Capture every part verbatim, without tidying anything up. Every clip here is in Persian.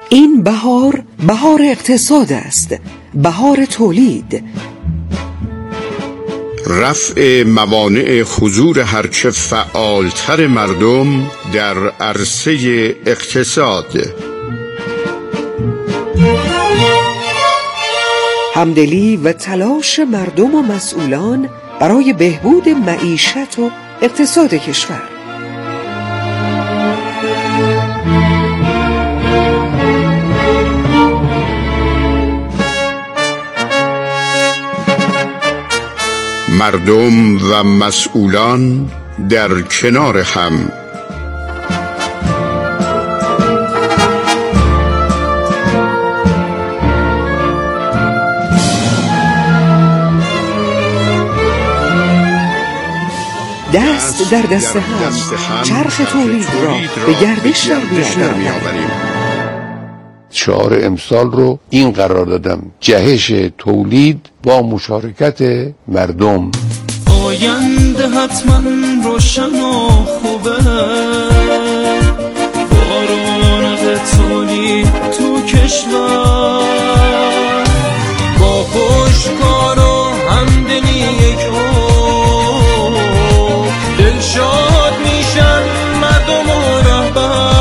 این بهار بهار اقتصاد است، بهار تولید. رفع موانع حضور هرچه فعالتر مردم در عرصه اقتصاد. همدلی و تلاش مردم و مسئولان برای بهبود معیشت و اقتصاد کشور. مردم و مسئولان در کنار هم. دست در دست هم چرخ تولید را به گردش در بیاوریم. شعار امسال رو این قرار دادم: جهش تولید با مشارکت مردم. آینده حتما روشن و خوبه، با رونق تولید تو کشور، با پشتکار و همدلی یک عمر، دلشاد میشن مردم و رهبر.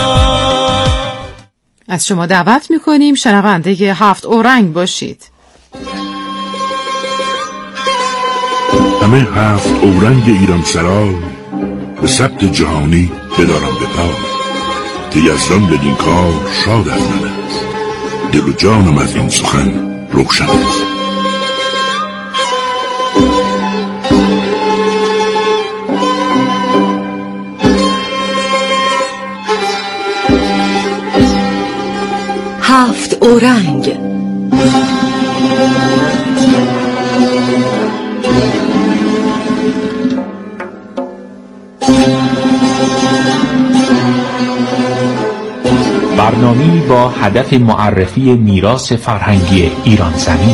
از شما دعوت میکنیم شنونده هفت اورنگ باشید. همه هفت اورنگ ایران سرای به ثبت جهانی بدارم به پا. که یزدان بدین کار شاد از من است، دل و جانم از این سخن روشن است. هفت اورنگ. برنامه‌ای با هدف معرفی میراث فرهنگی ایران زمین.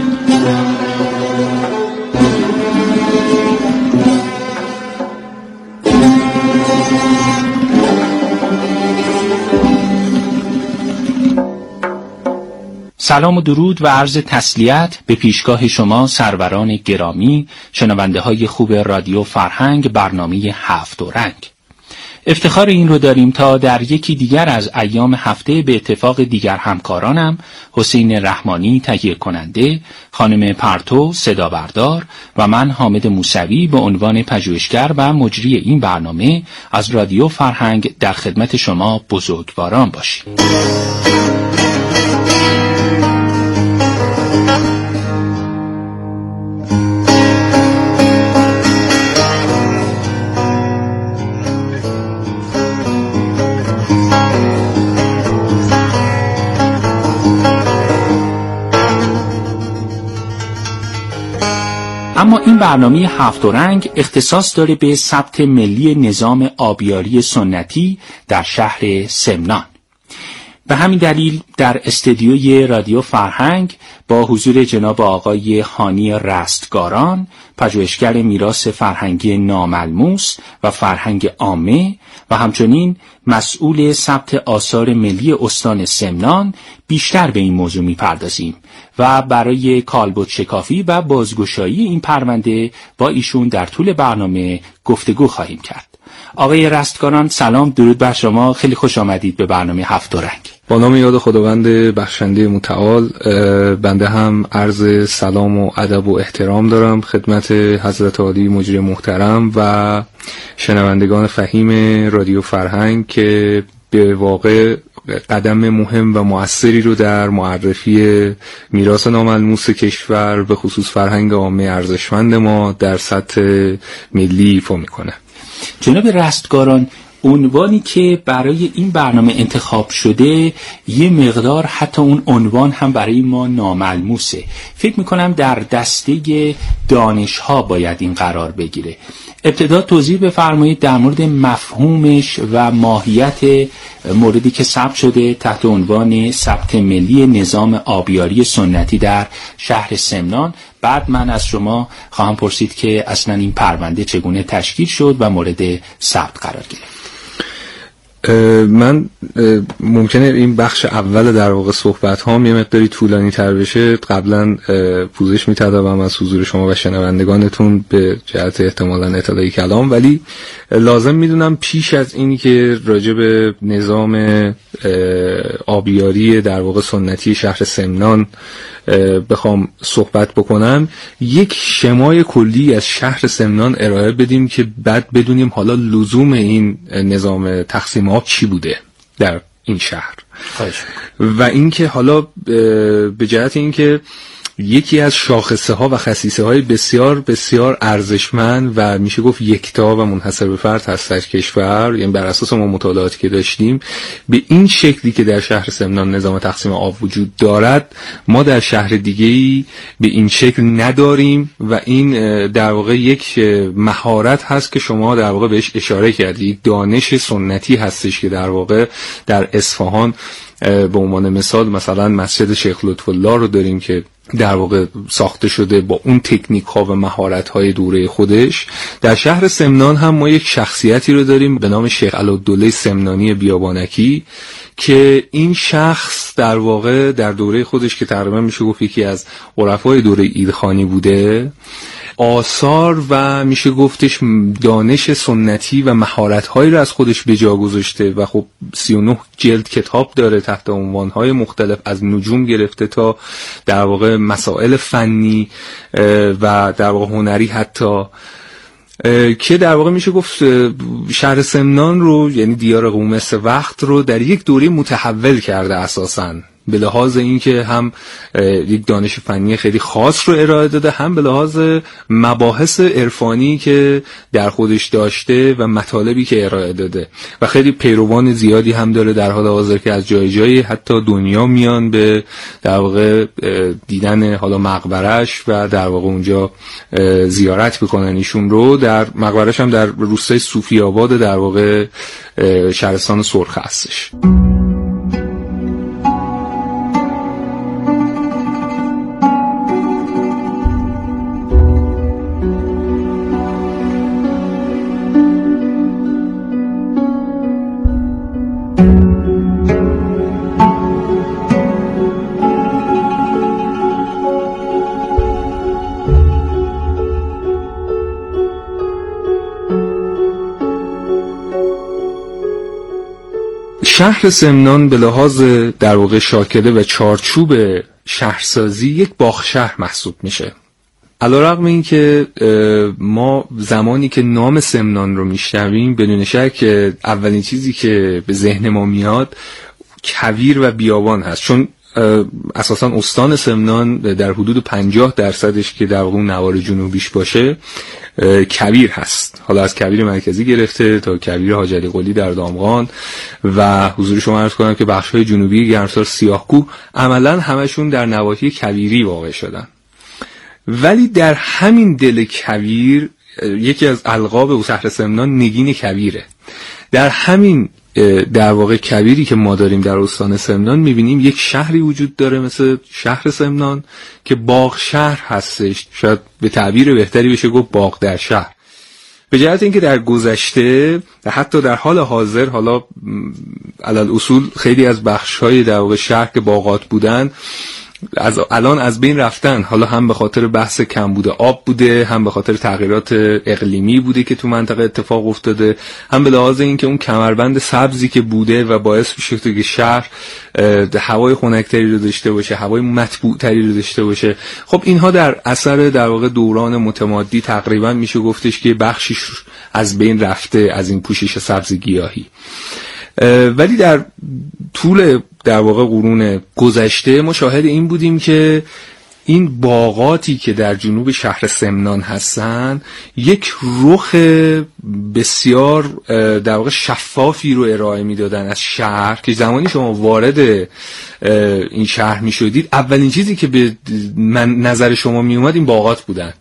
سلام و درود و عرض تسلیت به پیشگاه شما سروران گرامی، شنونده های خوب رادیو فرهنگ، برنامه هفت اورنگ. افتخار این رو داریم تا در یکی دیگر از ایام هفته به اتفاق دیگر همکارانم حسین رحمانی تهیه کننده، خانم پرتو صدا بردار و من حامد موسوی به عنوان پژوهشگر و مجری این برنامه از رادیو فرهنگ در خدمت شما بزرگواران باشیم. اما این برنامه هفت رنگ اختصاص داره به ثبت ملی نظام آبیاری سنتی در شهر سمنان. به همین دلیل در استدیوی رادیو فرهنگ با حضور جناب آقای هانی رستگاران، پژوهشگر میراث فرهنگی ناملموس و فرهنگ عامه و همچنین مسئول ثبت آثار ملی استان سمنان بیشتر به این موضوع می‌پردازیم و برای کالبد شکافی و بازگشایی این پرونده با ایشون در طول برنامه گفتگو خواهیم کرد. آقای رستگاران سلام، درود بر شما، خیلی خوش آمدید به برنامه هفت رنگ. با نام یاد خداوند بخشنده متعال، بنده هم عرض سلام و ادب و احترام دارم خدمت حضرت عالی مجری محترم و شنوندگان فهیم رادیو فرهنگ که به واقع قدم مهم و مؤثری رو در معرفی میراث ناملموس کشور به خصوص فرهنگ عامه ارزشمند ما در سطح ملی ایفا میکنه. جناب رستگاران، عنوانی که برای این برنامه انتخاب شده یه مقدار حتی اون عنوان هم برای ما ناملموسه. فکر میکنم در دسته دانش‌ها باید این قرار بگیره. ابتدا توضیح بفرمایید در مورد مفهومش و ماهیت موردی که ثبت شده تحت عنوان ثبت ملی نظام آبیاری سنتی در شهر سمنان. بعد من از شما خواهم پرسید که اصلا این پرونده چگونه تشکیل شد و مورد ثبت قرار گرفت. من ممکنه این بخش اول در واقع صحبت هام یه مقداری طولانی تر بشه. قبلا پوزش می‌طلبم از حضور شما و شنوندگانتون به جهت احتمالاً اطلاع کلام، ولی لازم میدونم پیش از اینی که راجع به نظام آبیاری در واقع سنتی شهر سمنان بخوام صحبت بکنم، یک شمای کلی از شهر سمنان ارائه بدیم که بعد بدونیم حالا لزوم این نظام تقسیم آب چی بوده در این شهر. و اینکه حالا به جهت اینکه یکی از شاخصه ها و خصیصه های بسیار بسیار ارزشمند و میشه گفت یکتا و منحصر به فرد هست در کشور، یعنی بر اساس ما مطالعاتی که داشتیم به این شکلی که در شهر سمنان نظام تقسیم آب وجود دارد ما در شهر دیگه‌ای به این شکل نداریم و این در واقع یک مهارت هست که شما در واقع بهش اشاره کردید. دانش سنتی هستش که در واقع در اصفهان به عنوان مثال مثلا مسجد شیخ لطف الله رو داریم که در واقع ساخته شده با اون تکنیک ها و مهارت های دوره خودش. در شهر سمنان هم ما یک شخصیتی رو داریم به نام شیخ علالدوله سمنانی بیابانکی که این شخص در واقع در دوره خودش که تقریبا میشه گفت یکی از عرفای دوره ایلخانی بوده، آثار و میشه گفتش دانش سنتی و مهارت‌هایی رو از خودش به جا گذاشته و خب سی و نه جلد کتاب داره تحت عنوان‌های مختلف، از نجوم گرفته تا در واقع مسائل فنی و در واقع هنری حتی، که در واقع میشه گفت شهر سمنان رو یعنی دیار قومس وقت رو در یک دوره متحول کرده اساساً، به لحاظ اینکه هم یک دانش فنی خیلی خاص رو ارائه داده، هم به لحاظ مباحث عرفانی که در خودش داشته و مطالبی که ارائه داده و خیلی پیروان زیادی هم داره در حال حاضر که از جای جای حتی دنیا میان به در واقع دیدن حالا مقبرش و در واقع اونجا زیارت بکنن ایشون رو. در مقبرش هم در روستای صوفی آباد در واقع شهرستان سرخ هستش. شهر سمنان به لحاظ در واقع شاکله و چارچوب شهرسازی یک باغ شهر محسوب میشه. علیرغم این که ما زمانی که نام سمنان رو میشنویم بدون شک اولین چیزی که به ذهن ما میاد کویر و بیابان هست، چون اساساً استان سمنان در حدود پنجاه درصدش که در واقع نوار جنوبیش باشه کویر هست، حالا از کویر مرکزی گرفته تا کویر حاج علی قلی در دامغان و حضور شما عرض کنم که بخش‌های جنوبی گرمسار سیاه‌کوه عملاً همشون در نواحی کویری واقع شدن. ولی در همین دل کویر یکی از القاب شهر سمنان نگین کویره. در همین در واقع کویری که ما داریم در استان سمنان میبینیم یک شهری وجود داره مثل شهر سمنان که باغ شهر هستش، شاید به تعبیر بهتری بشه گفت باغ در شهر، به جهت اینکه در گذشته و حتی در حال حاضر حالا علل اصول خیلی از بخش‌های در واقع شهر که باغات بودن از الان از بین رفتن، حالا هم به خاطر بحث کمبود آب بوده، هم به خاطر تغییرات اقلیمی بوده که تو منطقه اتفاق افتاده، هم به لحاظ اینکه اون کمربند سبزی که بوده و باعث میشه که شهر هوای خنک‌تری رو داشته باشه، هوای مطبوع‌تری رو داشته باشه. خب اینها در اثر در واقع دوران متمادی تقریبا میشه گفتش که بخشیش از بین رفته از این پوشش سبز گیاهی. ولی در طول در واقع قرون گذشته ما شاهد این بودیم که این باغاتی که در جنوب شهر سمنان هستن یک رخ بسیار در واقع شفافی رو ارائه میدادن از شهر که زمانی شما وارد این شهر می شدید اولین چیزی که به من نظر شما می اومد این باغات بودن.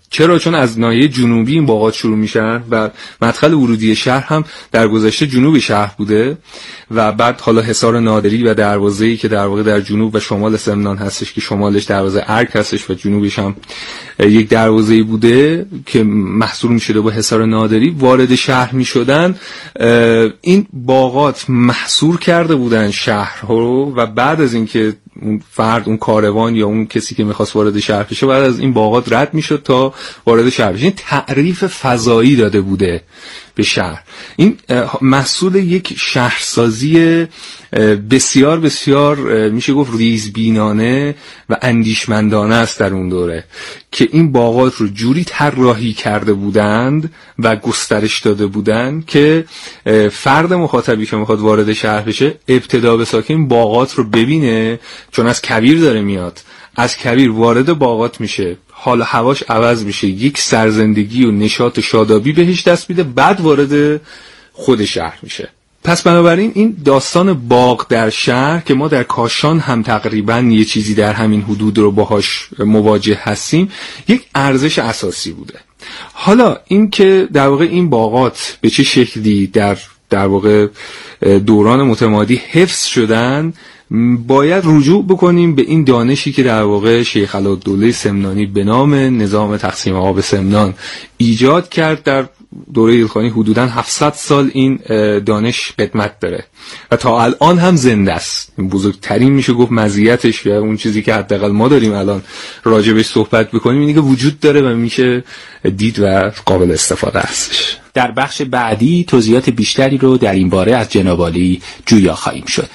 چرا؟ چون از ناحیه جنوبی این باغات شروع میشن و مدخل ورودی شهر هم در گذشته جنوب شهر بوده و بعد حالا حصار نادری و دروازه‌ای که در واقع در جنوب و شمال سمنان هستش که شمالش دروازه ارگ هستش و جنوبش هم یک دروازه‌ای بوده که محصور میشده با حصار نادری، وارد شهر میشدن. این باغات محصور کرده بودن شهر رو و بعد از اینکه اون فرد، اون کاروان یا اون کسی که میخواست وارد شهر بشه بعد از این باغات رد میشد تا وارد شهر بشه. این تعریف فضایی داده بوده به شهر. این محصول یک شهرسازی بسیار بسیار میشه گفت ریزبینانه و اندیشمندانه است در اون دوره که این باغات رو جوری طراحی کرده بودند و گسترش داده بودند که فرد مخاطبی که میخواد وارد شهر بشه ابتدا به ساکن باغات رو ببینه، چون از کویر داره میاد، از کویر وارد باغات میشه، حال هواش عوض میشه، یک سرزندگی و نشاط شادابی بهش دست میده، بعد وارد خود شهر میشه. پس بنابراین این داستان باغ در شهر که ما در کاشان هم تقریبا یه چیزی در همین حدود رو باهاش مواجه هستیم، یک ارزش اساسی بوده. حالا این که در واقع این باغات به چه شکلی در در واقع دوران متمادی حفظ شدن، باید رجوع بکنیم به این دانشی که در واقع شیخ علاءالدوله سمنانی به نام نظام تقسیم آب سمنان ایجاد کرد. در دوره ایلخانی حدوداً هفتصد سال این دانش خدمت داره و تا الان هم زنده است. بزرگترین میشه گفت مزیتش و اون چیزی که حداقل ما داریم الان راجبش صحبت بکنیم اینه که وجود داره و میشه دید و قابل استفاده هستش. در بخش بعدی توضیحات بیشتری رو در این باره از جناب عالی جویا خواهیم شد.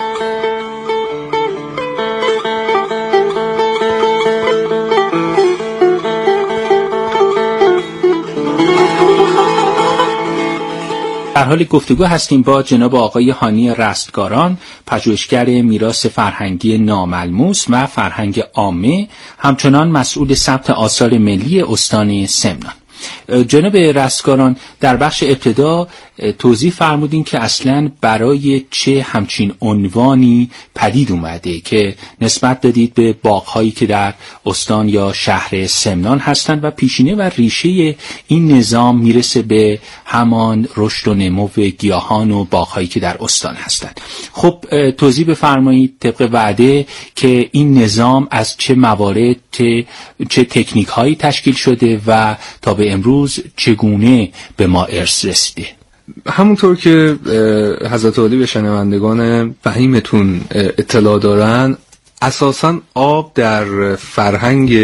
در حال گفتگو هستیم با جناب آقای هانی رستگاران، پژوهشگر میراث فرهنگی ناملموس و فرهنگ عامه، همچنان مسئول ثبت آثار ملی استان سمنان. جناب رستگاران، در بخش ابتدا توضیح فرمودین که اصلاً برای چه همچین عنوانی پدید اومده که نسبت دادید به باغ‌هایی که در استان یا شهر سمنان هستند و پیشینه و ریشه این نظام میرسه به همان رشد و نمو گیاهان و باغ‌هایی که در استان هستند. خب توضیح بفرمایید طبق وعده که این نظام از چه موارد چه, چه تکنیک‌هایی تشکیل شده و تا به امروز چگونه به ما ارث رسیده. همونطور که حضرت عالی به شنوندگان فهیمتون اطلاع دارن، اساساً آب در فرهنگ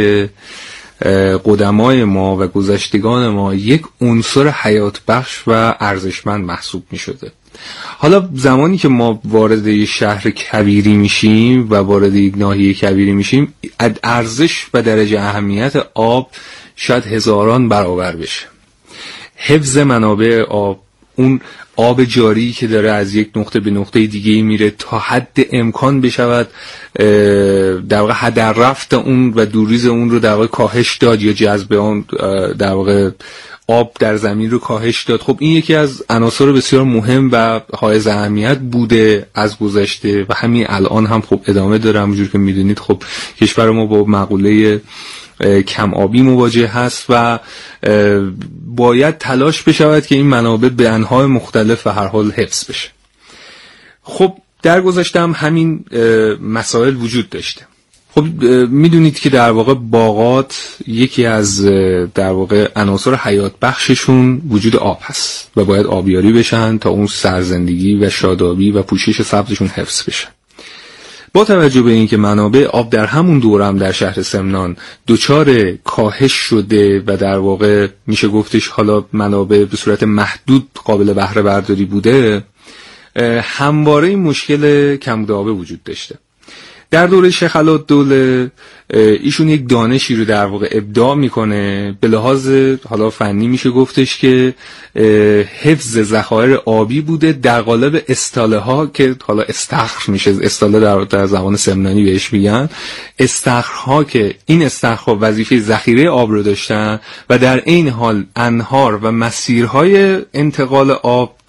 قدمای ما و گذشتگان ما یک عنصر حیات بخش و ارزشمند محسوب می شده. حالا زمانی که ما وارد یک شهر کبیری میشیم و وارد یک ناحیه کبیری میشیم، ارزش و درجه اهمیت آب شاید هزاران برابر بشه. حفظ منابع آب، اون آب جاری که داره از یک نقطه به نقطه دیگه میره تا حد امکان بشود در واقع هدر رفت اون و دوریز اون رو در واقع کاهش داد یا جذب اون در واقع آب در زمین رو کاهش داد. خب این یکی از عناصر بسیار مهم و حائز اهمیت بوده از گذشته و همین الان هم خب ادامه داره. همونجور که میدونید خب کشور ما با مقوله کم آبی مواجه هست و باید تلاش بشود که این منابع به انواع مختلف و هر حال حفظ بشه. خب در گذشته هم همین مسائل وجود داشته. خب میدونید که در واقع باغات یکی از در واقع عناصر حیات بخششون وجود آب هست و باید آبیاری بشن تا اون سرزندگی و شادابی و پوشش سبزشون حفظ بشه. با توجه به اینکه منابع آب در همون دوره هم در شهر سمنان دچار کاهش شده و در واقع میشه گفتش حالا منابع به صورت محدود قابل بهره برداری بوده، همواره این مشکل کمبود آب وجود داشته. در دوره شیخ علاءالدوله ایشون یک دانشی رو در واقع ابداع میکنه به لحاظ حالا فنی میشه گفتش که حفظ ذخایر آبی بوده در قالب استاله ها که حالا استخر میشه، استاله در, در زبان سمنانی بهش میگن، استخرها که این استخرها وظیفه ذخیره آب رو داشتن و در این حال انهار و مسیرهای انتقال آب در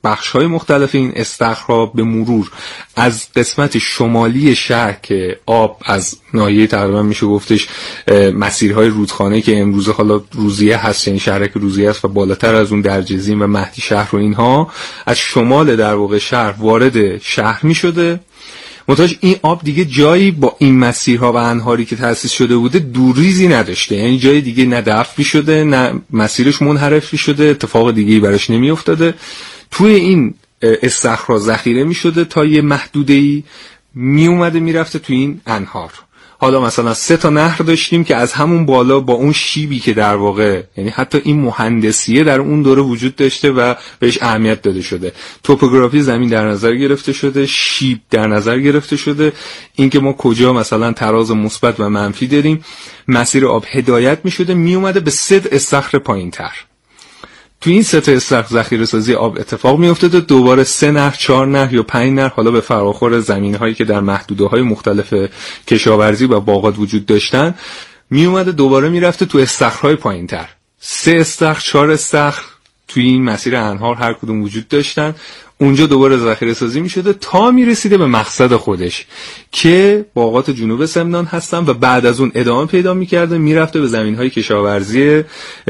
بخش‌های مختلف این استخرها به مرور از قسمت شمالی شهر که آب از ناحیه تقریبا میشه گفتش مسیرهای رودخانه که امروزه حالا روزیه هست، یعنی شهرک روزیه است و بالاتر از اون درجزین و مهدی شهر و اینها، از شمال در واقع شهر وارد شهر میشده. منتهاش این آب دیگه جایی با این مسیرها و انهاری که تأسیس شده بوده دوریزی نداشته، یعنی جای دیگه نه دفع شده نه مسیرش منحرف شده، اتفاق دیگه‌ای براش نمی افتاده. توی این استخرها ذخیره می شده تا یه محدوده‌ای می اومده می رفته توی این انهار. حالا مثلا سه تا نهر داشتیم که از همون بالا با اون شیبی که در واقع، یعنی حتی این مهندسیه در اون دوره وجود داشته و بهش اهمیت داده شده، توپوگرافی زمین در نظر گرفته شده، شیب در نظر گرفته شده، اینکه ما کجا مثلا تراز مثبت و منفی داریم، مسیر آب هدایت می شده می اومده به سه استخر پایین‌تر. تو این سه تا استخر ذخیره سازی آب اتفاق می افتاده، دوباره سه نهر، چهار نهر یا پنج نهر، حالا به فراخور زمین‌هایی که در محدوده‌های مختلف کشاورزی و باغات وجود داشتن، می اومده دوباره می رفته تو استخرهای پایین‌تر. سه استخر، چهار استخر توی این مسیر انهار هر کدوم وجود داشتن، اونجا دوباره ذخیره سازی می شده تا می رسیده به مقصد خودش که باغات جنوب سمنان هستن و بعد از اون ادامه پیدا می کرده می رفته به زمین های کشاورزی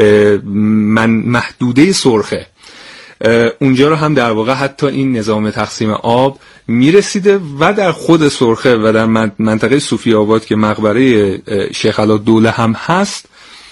من محدوده سرخه. اونجا رو هم در واقع حتی این نظام تقسیم آب می رسیده و در خود سرخه و در منطقه صوفی آباد که مقبره شیخ علادوله هم هست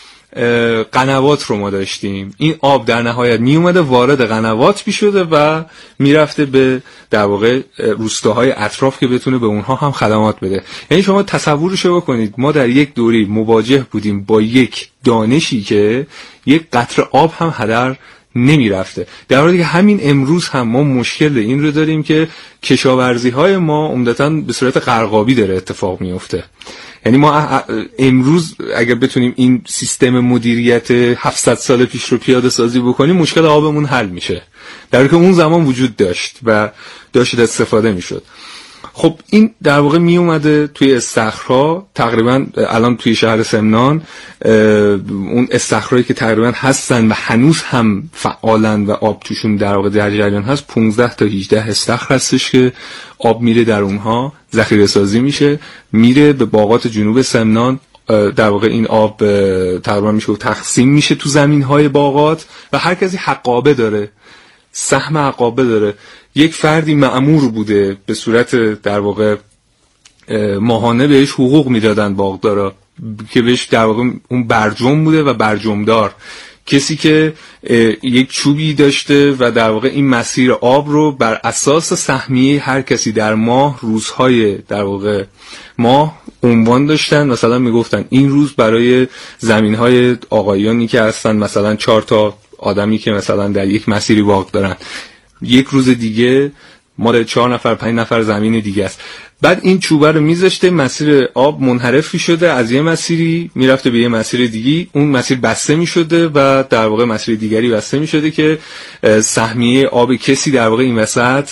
قنوات رو ما داشتیم. این آب در نهایت می اومده وارد قنوات می شده و می رفته به در واقع روستاهای اطراف که بتونه به اونها هم خدمات بده. یعنی شما تصورشو بکنید ما در یک دوری مواجه بودیم با یک دانشی که یک قطره آب هم هدر نمی رفته، در حالی که همین امروز هم ما مشکل این رو داریم که کشاورزی های ما عمدتاً به صورت قرقابی داره اتفاق می افته. یعنی ما امروز اگر بتونیم این سیستم مدیریت هفتصد سال پیش رو پیاده سازی بکنیم مشکل آبمون حل میشه، در حالی که اون زمان وجود داشت و داشت استفاده میشد. خب این در واقع می اومده توی استخرها، تقریبا الان توی شهر سمنان اون استخرهایی که تقریبا هستن و هنوز هم فعالن و آب توشون در واقع در جریان هست، پانزده تا هجده استخر هستش که آب میره در اونها ذخیره سازی میشه، میره به باغات جنوب سمنان. در واقع این آب تقریبا میشه تقسیم میشه تو زمینهای باغات و هر کسی حقابه داره، سهم حقابه داره. یک فردی مأمور بوده به صورت در واقع ماهانه بهش حقوق میدادن باغدارا که بهش در واقع اون برجم بوده و برجمدار، کسی که یک چوبی داشته و در واقع این مسیر آب رو بر اساس سهمیه هر کسی در ماه، روزهای در واقع ماه عنوان داشتن. مثلا میگفتن این روز برای زمینهای آقایانی که هستن مثلا چهار تا آدمی که مثلا در یک مسیری باغ دارن، یک روز دیگه مال چهار نفر پنج نفر زمین دیگه است. بعد این چوبه رو میذاشته، مسیر آب منحرف شده، از یه مسیری میرفته به یه مسیر دیگی، اون مسیر بسته میشده و در واقع مسیر دیگری بسته میشده که سهمیه آب کسی در واقع این وسط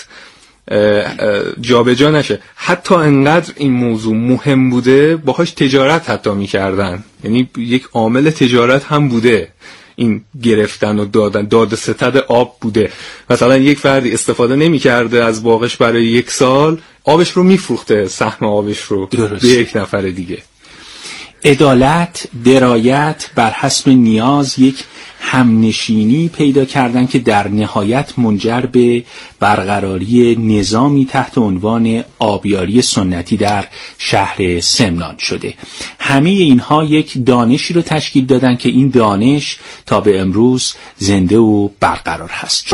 جابجا نشه. حتی انقدر این موضوع مهم بوده باهاش تجارت حتی میکردن، یعنی یک عامل تجارت هم بوده این گرفتن و دادن، داد ستد آب بوده. مثلا یک فردی استفاده نمی کرده از باغش برای یک سال، آبش رو میفروخته، سهم آبش رو درست به یک نفر دیگه. عدالت، درایت، بر حسب نیاز یک همنشینی پیدا کردن که در نهایت منجر به برقراری نظامی تحت عنوان آبیاری سنتی در شهر سمنان شده. همه اینها یک دانشی رو تشکیل دادن که این دانش تا به امروز زنده و برقرار هست.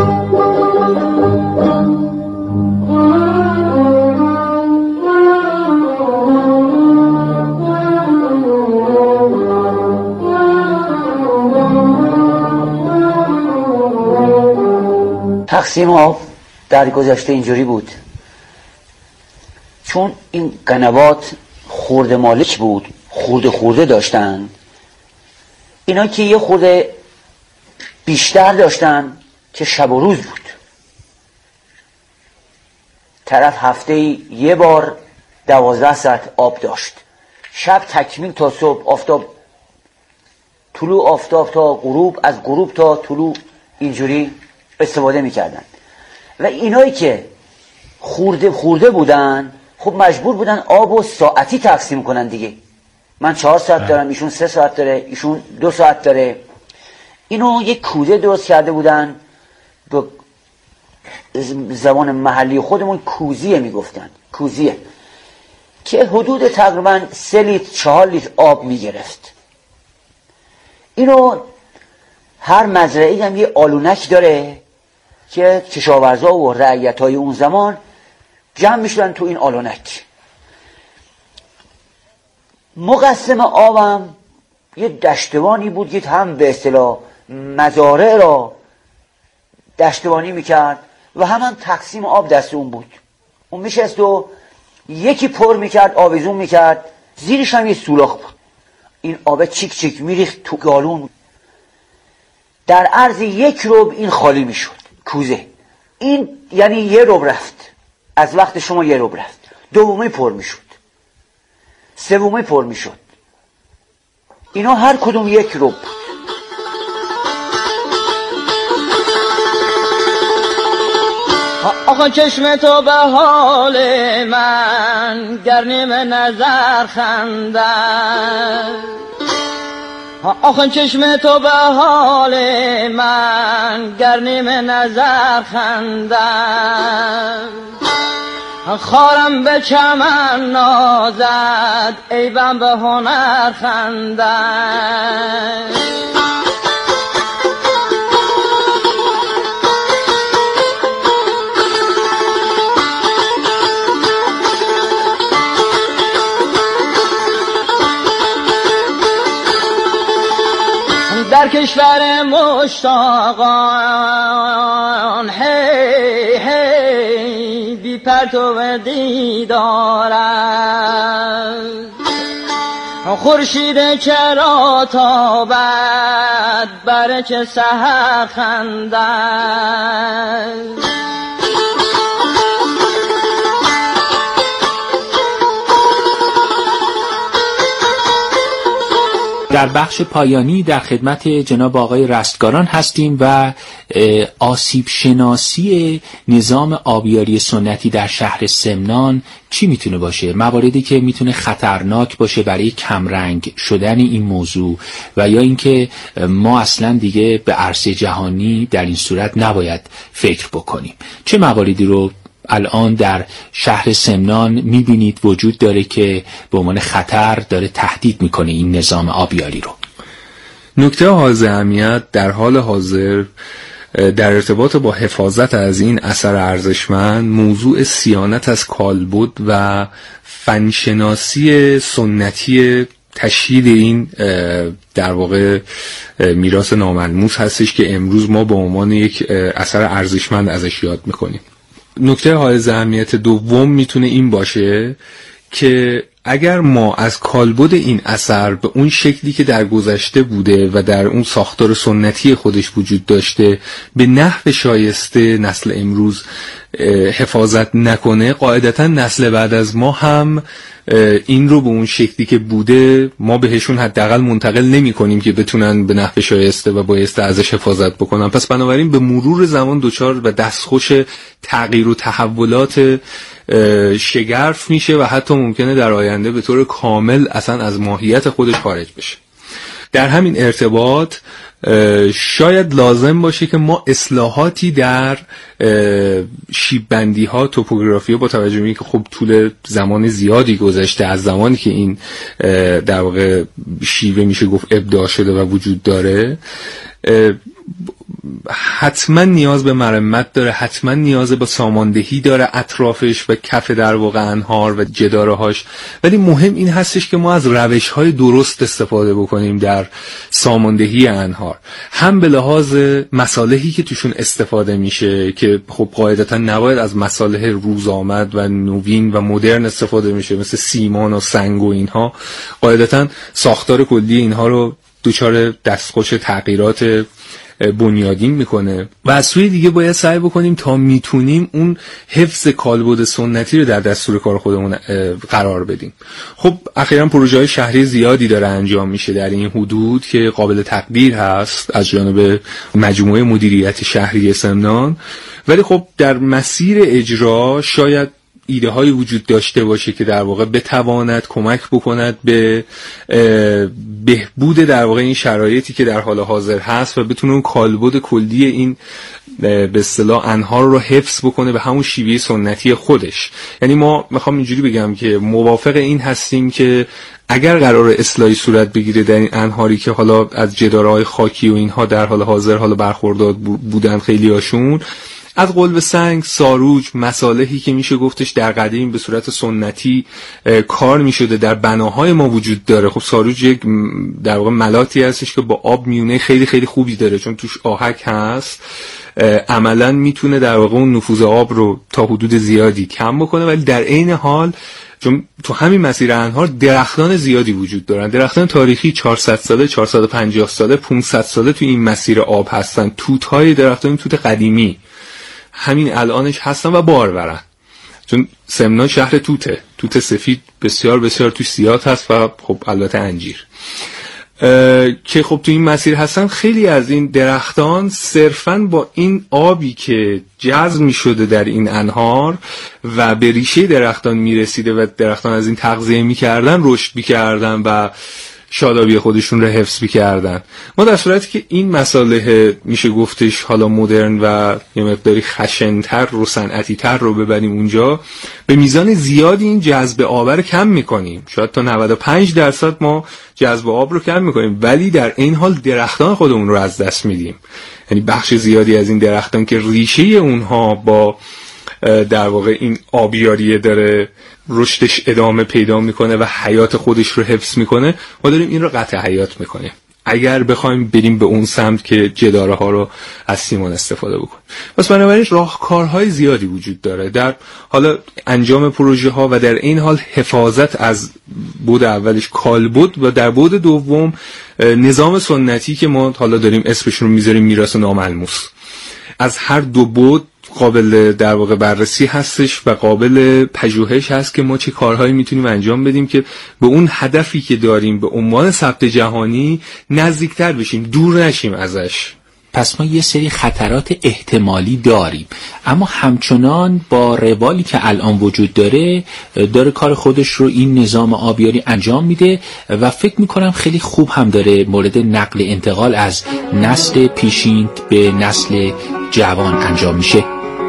تقسیم آب در گذشته اینجوری بود، چون این قنوات خورده مالک بود، خورده خورده داشتن، اینا که یه خورده بیشتر داشتن که شب و روز بود، طرف هفته یه بار دوازده ساعت آب داشت، شب تکمیل تا صبح، آفتاب طلوع آفتاب تا غروب، از غروب تا طلوع اینجوری استفاده میکردن. و اینایی که خورده خورده بودن خب مجبور بودن آب و ساعتی تقسیم کنن دیگه. من چهار ساعت دارم، ایشون سه ساعت داره، ایشون دو ساعت داره. اینو یک کوزه درست کرده بودن، به زبان محلی خودمون کوزیه میگفتن، کوزیه، که حدود تقریبا سه لیتر چهار لیتر آب میگرفت. اینو هر مزرعه‌ای هم یه آلونک داره که کشاورزا و رعیت‌های اون زمان جمع میشدن تو این آلونک. مقسم آبم یه دشتوانی بود که هم به اصطلاح مزارع را دشتوانی میکرد و هم هم تقسیم آب دست اون بود. اون میشست و یکی پر میکرد، آویزون میکرد، زیرش هم یه سوراخ بود. این آب چیک چیک میریخت تو گالون. در عرض یک ربع این خالی میشد کوزه. این یعنی یه ربع رفت از وقت شما، یه ربع رفت. دومی پر میشد، سومی پر میشد. اینا هر کدوم یک ربع بود. آقا چشم تو به حال من گرنیم نظر خندن، آخه چشم تو به حال من گرنیم نظر خندن، خارم به چمن نازد عیبم به هنر خندن. در کشور مشتاقان هی هی بی پرتو دیدارم، خورشید چرا تابد بر چه سحر خندن. در بخش پایانی در خدمت جناب آقای رستگاران هستیم و آسیب شناسی نظام آبیاری سنتی در شهر سمنان چی میتونه باشه؟ مواردی که میتونه خطرناک باشه برای کمرنگ شدن این موضوع و یا اینکه ما اصلا دیگه به عرصه جهانی در این صورت نباید فکر بکنیم. چه مواردی رو الان در شهر سمنان میبینید وجود داره که به عنوان خطر داره تهدید میکنه این نظام آبیاری رو؟ نکته حائز اهمیت در حال حاضر در ارتباط با حفاظت از این اثر ارزشمند موضوع صیانت از کالبد و فنشناسی سنتی تشیید این در واقع میراث ناملموس هستش که امروز ما به عنوان یک اثر ارزشمند ازش یاد میکنیم. نکته حائز اهمیت دوم میتونه این باشه که اگر ما از کالبد این اثر به اون شکلی که در گذشته بوده و در اون ساختار سنتی خودش وجود داشته به نحو شایسته نسل امروز حفاظت نکنه، قاعدتا نسل بعد از ما هم این رو به اون شکلی که بوده ما بهشون حداقل منتقل نمی کنیم که بتونن به نحو شایسته و بایسته ازش حفاظت بکنن. پس بنابراین به مرور زمان دوچار و دستخوش تغییر و تحولات شگرف میشه و حتی ممکنه در آینده به طور کامل اصلا از ماهیت خودش خارج بشه. در همین ارتباط شاید لازم باشه که ما اصلاحاتی در شیب بندی ها، توپوگرافی ها، با توجه به اینکه خب طول زمان زیادی گذشته از زمانی که این در واقع شیوه میشه گفت ابداع شده و وجود داره، حتما نیاز به مرمت داره، حتما نیاز به ساماندهی داره اطرافش و کف در واقع انهار و جداره هاش. ولی مهم این هستش که ما از روش های درست استفاده بکنیم در ساماندهی انهار، هم به لحاظ مصالحی که توشون استفاده میشه که خب قاعدتا نباید از مصالح روز آمد و نوین و مدرن استفاده میشه مثل سیمان و سنگ و اینها. قاعدتا ساختار کلی اینها رو دوچار دستخوش تغییرات بنیادین میکنه و از سوی دیگه باید سعی بکنیم تا میتونیم اون حفظ کالبد سنتی رو در دستور کار خودمون قرار بدیم. خب اخیراً پروژه‌های شهری زیادی داره انجام میشه در این حدود که قابل تقدیر هست از جانب مجموعه مدیریت شهری سمنان، ولی خب در مسیر اجرا شاید ایده های وجود داشته باشه که در واقع بتواند کمک بکند به بهبود در واقع این شرایطی که در حال حاضر هست و بتونه اون کالبد کلی این به اصطلاح انهار رو حفظ بکنه به همون شیوه سنتی خودش. یعنی ما میخوام اینجوری بگم که موافق این هستیم که اگر قرار اصلاحی صورت بگیره در این انهاری که حالا از جدارهای خاکی و اینها در حال حاضر حالا برخوردار بودن خیلی هاشون، از قلب سنگ، ساروج، مصالحی که میشه گفتش در قدیم به صورت سنتی کار میشده در بناهای ما وجود داره. خب ساروج یک در واقع ملاتی هستش که با آب میونه خیلی خیلی خوبی داره چون توش آهک هست، عملا میتونه در واقع اون نفوذ آب رو تا حدود زیادی کم بکنه، ولی در عین حال چون تو همین مسیر انهار درختان زیادی وجود دارن، درختان تاریخی چهارصد ساله، چهارصد و پنجاه ساله، پانصد ساله تو این مسیر آب هستن. توت‌های درختان توت قدیمی همین الانش هستن و بارورن، چون سمنان شهر توته، توت سفید بسیار بسیار توش زیاد هست و خب البته انجیر که خب تو این مسیر هستن. خیلی از این درختان صرفاً با این آبی که جذب می شده در این انهار و به ریشه درختان می رسیده و درختان از این تغذیه می کردن رشد می کردن و شادابی خودشون رو حفظ می‌کردن. ما در صورتی که این مساله میشه گفتش حالا مدرن و یه مقداری خشن‌تر و صنعتی‌تر رو ببریم اونجا، به میزان زیادی این جذب آب رو کم می‌کنیم. شاید تا نود و پنج درصد ما جذب آب رو کم می‌کنیم، ولی در این حال درختان خودمون رو از دست میدیم. یعنی بخش زیادی از این درختان که ریشه اونها با در واقع این آبیاریه داره رشدش ادامه پیدا میکنه و حیات خودش رو حفظ میکنه، ما داریم این رو قطع حیات میکنیم اگر بخوایم بریم به اون سمت که جداره ها رو از سیمان استفاده بکنیم. پس بنابراین راهکارهای زیادی وجود داره در حالا انجام پروژه ها و در این حال حفاظت از بود اولش کالبد و در بود دوم نظام سنتی که ما حالا داریم اسمش رو میذاریم میراث ناملموس. از هر دو بود قابل در واقع بررسی هستش و قابل پژوهش هست که ما چه کارهایی میتونیم انجام بدیم که به اون هدفی که داریم به عنوان ثبت جهانی نزدیکتر بشیم، دور نشیم ازش. پس ما یه سری خطرات احتمالی داریم، اما همچنان با روالی که الان وجود داره داره کار خودش رو این نظام آبیاری انجام میده و فکر میکنم خیلی خوب هم داره مورد نقل انتقال از نسل پیشین به نسل جوان انجام میشه.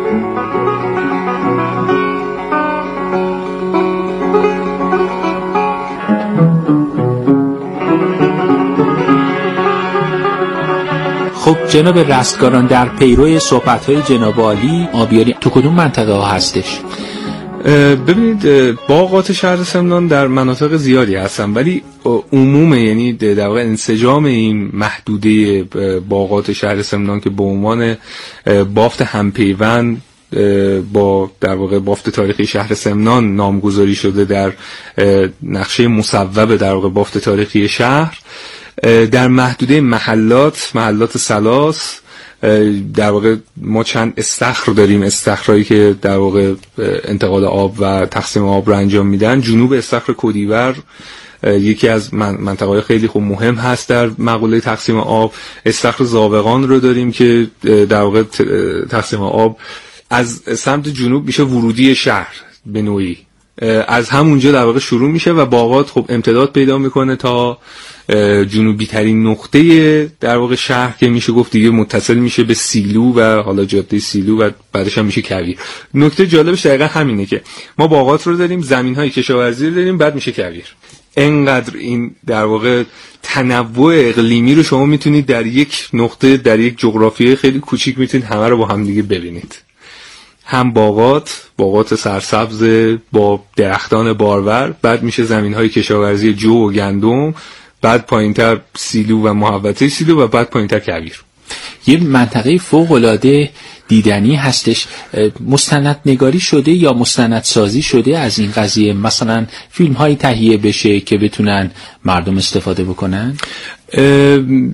خب جناب رستگاران، در پیرو صحبت‌های جناب عالی آبیاری تو کدوم منطقه ها هستش؟ ببینید باغات شهر سمنان در مناطق زیادی هستن، ولی عموم یعنی در واقع انسجام این محدوده باغات شهر سمنان که به عنوان بافت همپیوند با در واقع بافت تاریخی شهر سمنان نامگذاری شده در نقشه مصوب در واقع بافت تاریخی شهر، در محدوده محلات محلات سلاس در واقع ما چند استخر داریم، استخرایی که در واقع انتقال آب و تقسیم آب رو انجام میدن. جنوب استخر کدیور یکی از منطقه‌های خیلی خوب مهم هست در مقوله تقسیم آب. استخر زاوقان رو داریم که در واقع تقسیم آب از سمت جنوب میشه ورودی شهر به نوعی، از همونجا در واقع شروع میشه و باغات خب امتداد پیدا میکنه تا جنوبی ترین نقطه در واقع شهر که میشه گفت دیگه متصل میشه به سیلو و حالا جاده سیلو و بعدش هم میشه کویر. نکته جالبش دقیقا همینه که ما باغات رو داریم، زمین‌های کشاورزی رو داریم، بعد میشه کویر. انقدر این در واقع تنوع اقلیمی رو شما میتونید در یک نقطه، در یک جغرافیای خیلی کوچیک میتونید همه رو با هم دیگه ببینید. هم باغات، باغات سرسبز با درختان بارور، بعد میشه زمین‌های کشاورزی جو و گندم، بعد پایینتر سیلو و محوطه سیلو و بعد پایینتر کویر. یه منطقه فوق‌العاده دیدنی هستش. مستند نگاری شده یا مستند سازی شده از این قضیه؟ مثلا فیلم هایی تهیه بشه که بتونن مردم استفاده بکنن؟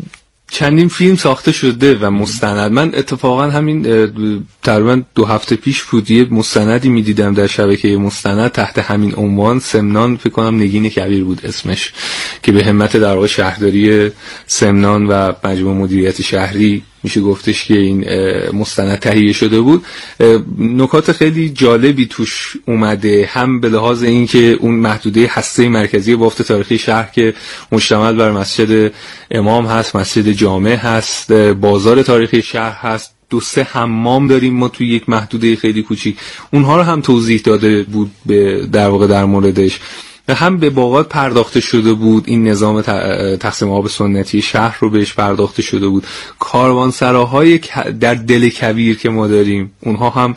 چندین فیلم ساخته شده و مستند. من اتفاقا همین تقریبا دو هفته پیش بود یه مستندی میدیدم در شبکه مستند تحت همین عنوان، سمنان، فکر کنم نگین کبیر بود اسمش، که به همت در واقع شهرداری سمنان و مجموعه مدیریت شهری میشه گفتش که این مستند تهیه شده بود. نکات خیلی جالبی توش اومده، هم به لحاظ این که اون محدوده هسته مرکزی بافت تاریخی شهر که مشتمل بر مسجد امام هست، مسجد جامع هست، بازار تاریخی شهر هست، دو سه حمام داریم ما توی یک محدوده خیلی کوچیک، اونها رو هم توضیح داده بود به در واقع در موردش. و هم به باغات پرداخته شده بود، این نظام تقسیم آب سنتی شهر رو بهش پرداخته شده بود. کاروانسراهای در دل کویر که ما داریم اونها هم